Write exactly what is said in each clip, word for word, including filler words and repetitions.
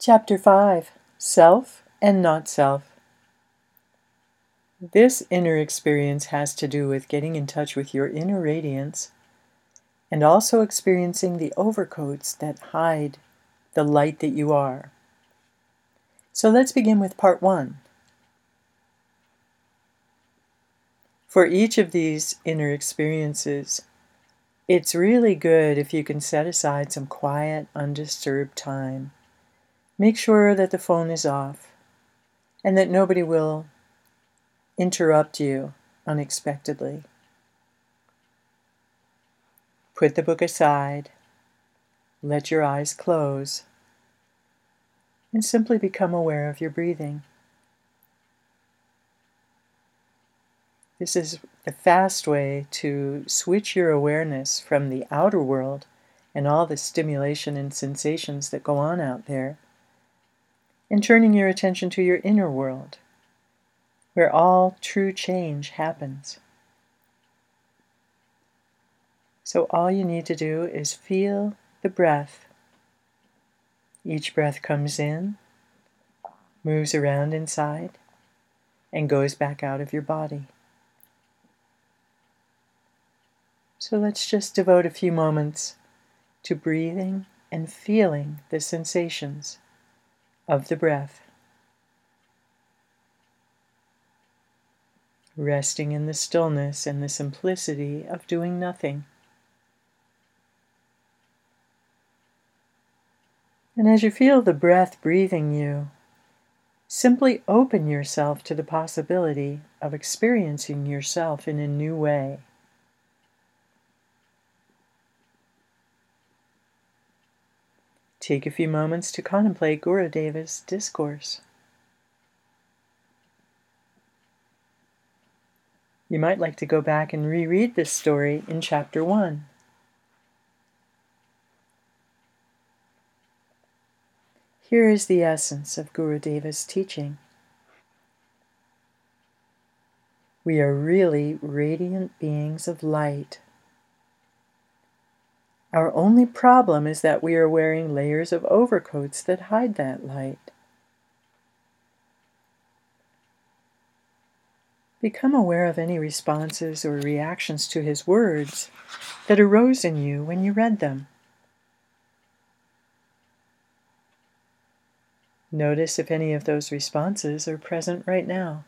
Chapter five. Self and Not Self. This inner experience has to do with getting in touch with your inner radiance and also experiencing the overcoats that hide the light that you are. So let's begin with part one. For each of these inner experiences, it's really good if you can set aside some quiet, undisturbed time. Make sure that the phone is off and that nobody will interrupt you unexpectedly. Put the book aside, let your eyes close, and simply become aware of your breathing. This is a fast way to switch your awareness from the outer world and all the stimulation and sensations that go on out there, and turning your attention to your inner world, where all true change happens. So all you need to do is feel the breath. Each breath comes in, moves around inside, and goes back out of your body. So let's just devote a few moments to breathing and feeling the sensations of the breath. Resting in the stillness and the simplicity of doing nothing. And as you feel the breath breathing you, simply open yourself to the possibility of experiencing yourself in a new way. Take a few moments to contemplate Gurudeva's discourse. You might like to go back and reread this story in chapter one. Here is the essence of Gurudeva's teaching. We are really radiant beings of light. Our only problem is that we are wearing layers of overcoats that hide that light. Become aware of any responses or reactions to his words that arose in you when you read them. Notice if any of those responses are present right now.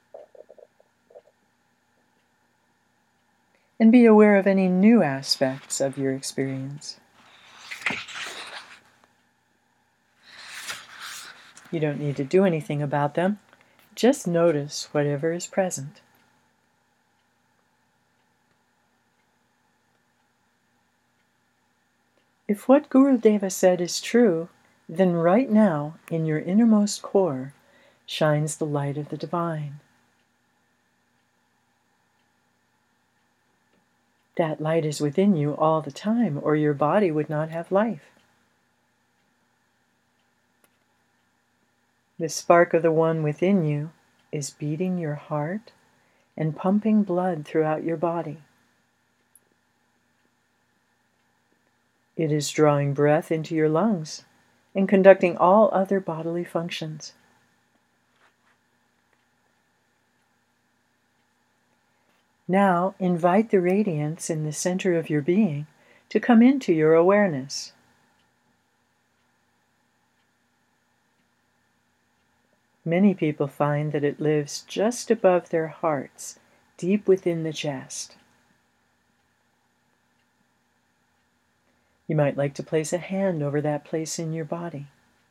And be aware of any new aspects of your experience. You don't need to do anything about them. Just notice whatever is present. If what Gurudeva said is true, then right now, in your innermost core, shines the light of the divine. That light is within you all the time, or your body would not have life. The spark of the one within you is beating your heart and pumping blood throughout your body. It is drawing breath into your lungs and conducting all other bodily functions. Now, invite the radiance in the center of your being to come into your awareness. Many people find that it lives just above their hearts, deep within the chest. You might like to place a hand over that place in your body.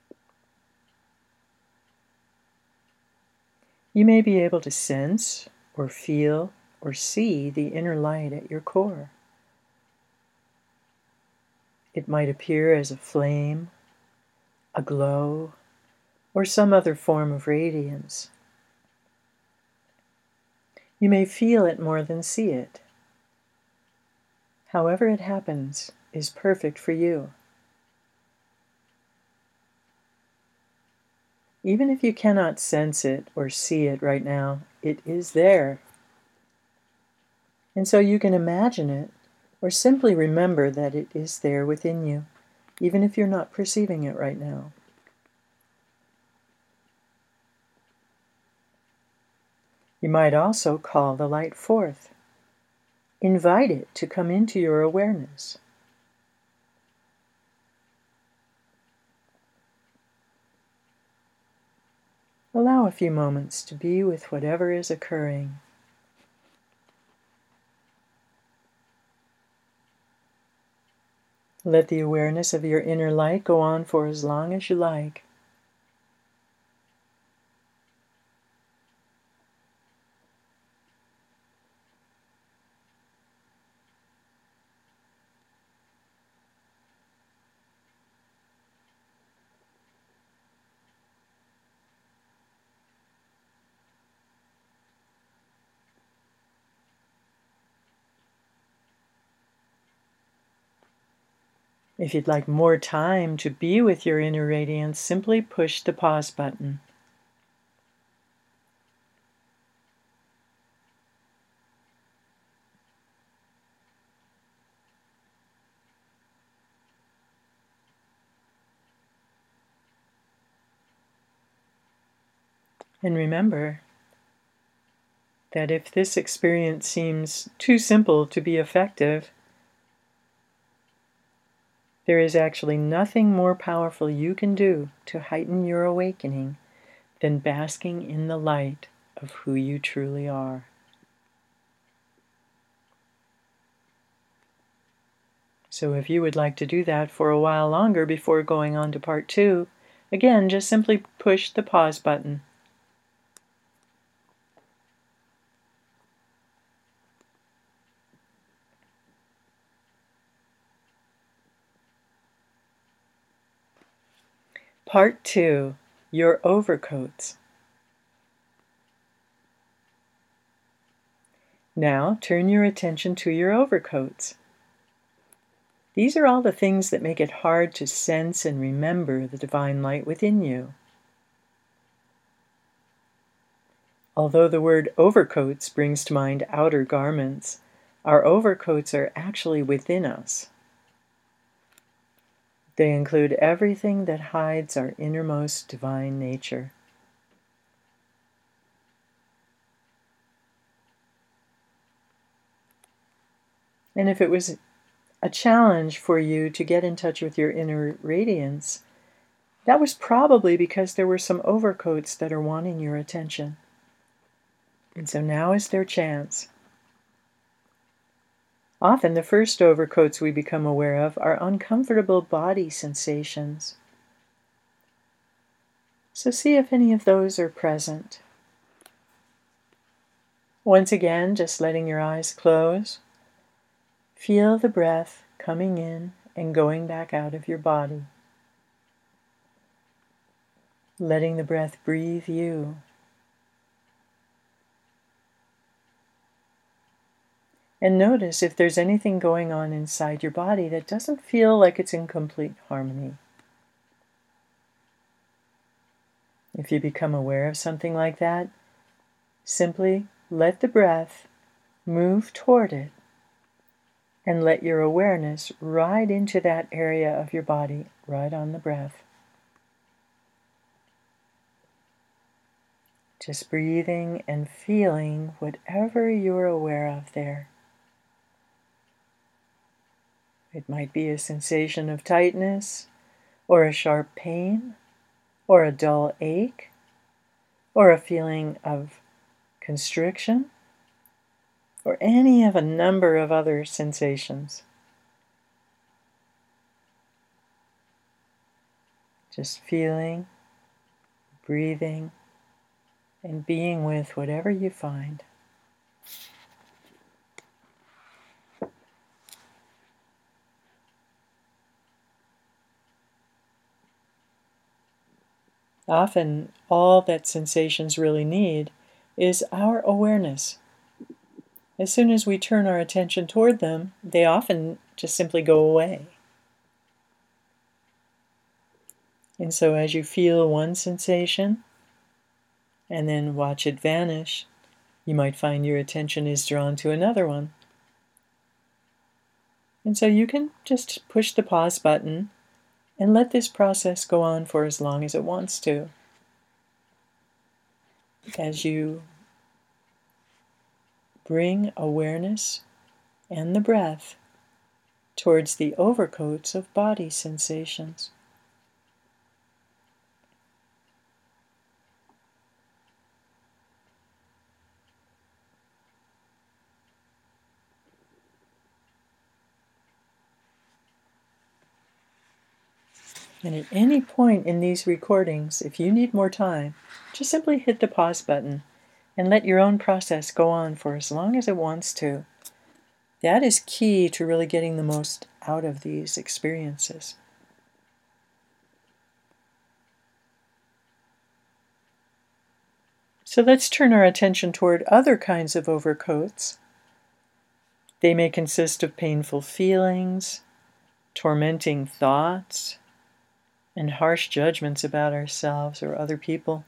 You may be able to sense or feel or see the inner light at your core. It might appear as a flame, a glow, or some other form of radiance. You may feel it more than see it. However it happens is perfect for you. Even if you cannot sense it or see it right now, it is there. And so you can imagine it, or simply remember that it is there within you, even if you're not perceiving it right now. You might also call the light forth. Invite it to come into your awareness. Allow a few moments to be with whatever is occurring. Let the awareness of your inner light go on for as long as you like. If you'd like more time to be with your inner radiance, simply push the pause button. And remember that if this experience seems too simple to be effective, there is actually nothing more powerful you can do to heighten your awakening than basking in the light of who you truly are. So if you would like to do that for a while longer before going on to part two, again, just simply push the pause button. Part two, your overcoats. Now turn your attention to your overcoats. These are all the things that make it hard to sense and remember the divine light within you. Although the word overcoats brings to mind outer garments, our overcoats are actually within us. They include everything that hides our innermost divine nature. And if it was a challenge for you to get in touch with your inner radiance, that was probably because there were some overcoats that are wanting your attention. And so now is their chance. Often the first overcoats we become aware of are uncomfortable body sensations. So see if any of those are present. Once again, just letting your eyes close. Feel the breath coming in and going back out of your body. Letting the breath breathe you. And notice if there's anything going on inside your body that doesn't feel like it's in complete harmony. If you become aware of something like that, simply let the breath move toward it and let your awareness ride into that area of your body, right on the breath. Just breathing and feeling whatever you're aware of there. It might be a sensation of tightness, or a sharp pain, or a dull ache, or a feeling of constriction, or any of a number of other sensations. Just feeling, breathing, and being with whatever you find. Often, all that sensations really need is our awareness. As soon as we turn our attention toward them, they often just simply go away. And so as you feel one sensation, and then watch it vanish, you might find your attention is drawn to another one. And so you can just push the pause button and let this process go on for as long as it wants to. As you bring awareness and the breath towards the overcoats of body sensations. And at any point in these recordings, if you need more time, just simply hit the pause button and let your own process go on for as long as it wants to. That is key to really getting the most out of these experiences. So let's turn our attention toward other kinds of overcoats. They may consist of painful feelings, tormenting thoughts, and harsh judgments about ourselves or other people.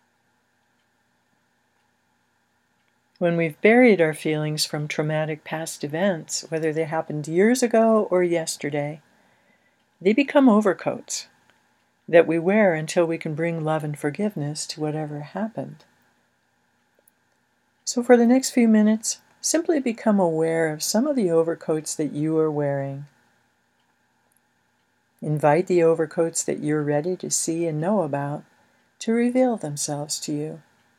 When we've buried our feelings from traumatic past events, whether they happened years ago or yesterday, they become overcoats that we wear until we can bring love and forgiveness to whatever happened. So for the next few minutes, simply become aware of some of the overcoats that you are wearing. Invite the overcoats that you're ready to see and know about to reveal themselves to you.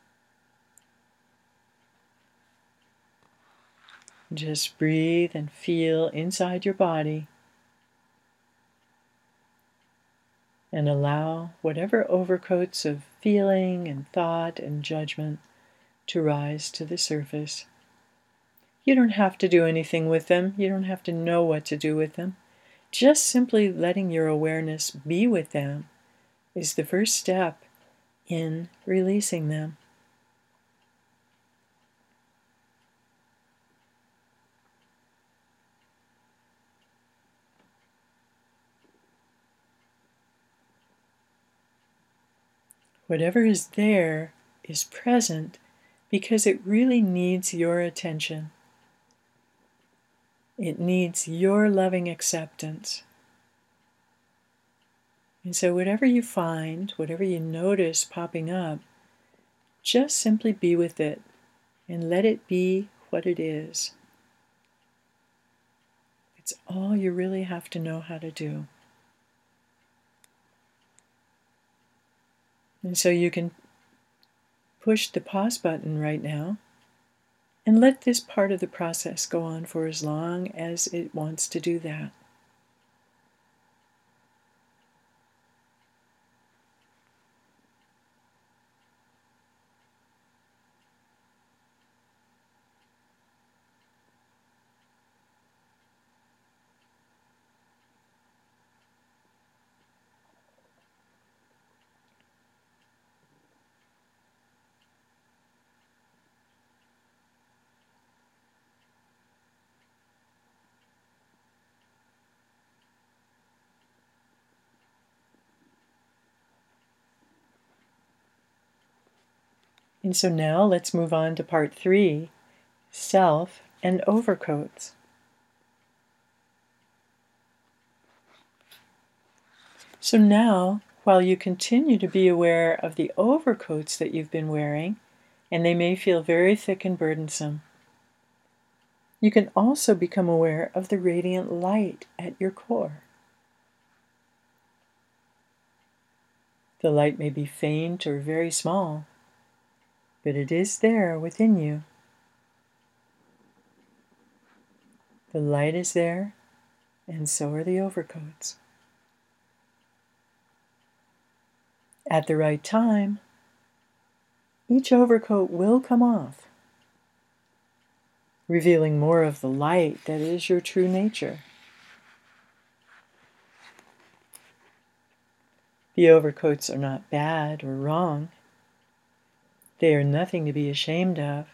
Just breathe and feel inside your body and allow whatever overcoats of feeling and thought and judgment to rise to the surface. You don't have to do anything with them. You don't have to know what to do with them. Just simply letting your awareness be with them is the first step in releasing them. Whatever is there is present because it really needs your attention. It needs your loving acceptance. And so whatever you find, whatever you notice popping up, just simply be with it and let it be what it is. It's all you really have to know how to do. And so you can push the pause button right now and let this part of the process go on for as long as it wants to do that. And so now let's move on to part three, self and overcoats. So now, while you continue to be aware of the overcoats that you've been wearing, and they may feel very thick and burdensome, you can also become aware of the radiant light at your core. The light may be faint or very small, but it is there within you. The light is there, and so are the overcoats. At the right time, each overcoat will come off, revealing more of the light that is your true nature. The overcoats are not bad or wrong. They are nothing to be ashamed of.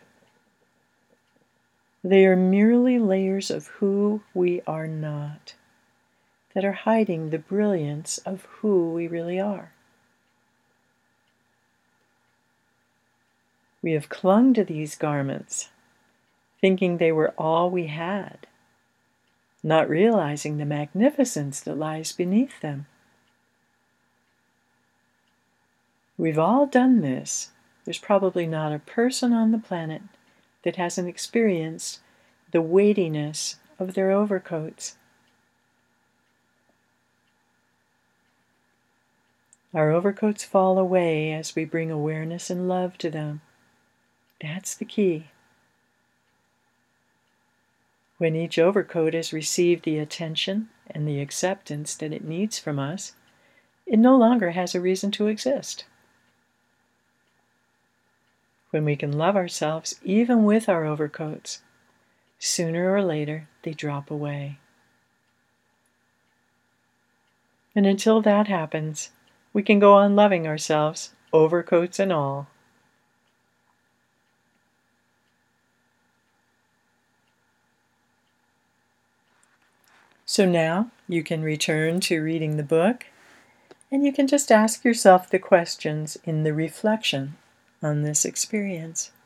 They are merely layers of who we are not, that are hiding the brilliance of who we really are. We have clung to these garments, thinking they were all we had, not realizing the magnificence that lies beneath them. We've all done this. There's probably not a person on the planet that hasn't experienced the weightiness of their overcoats. Our overcoats fall away as we bring awareness and love to them. That's the key. When each overcoat has received the attention and the acceptance that it needs from us, it no longer has a reason to exist. When we can love ourselves even with our overcoats, sooner or later they drop away. And until that happens, we can go on loving ourselves, overcoats and all. So now you can return to reading the book, and you can just ask yourself the questions in the reflection on this experience.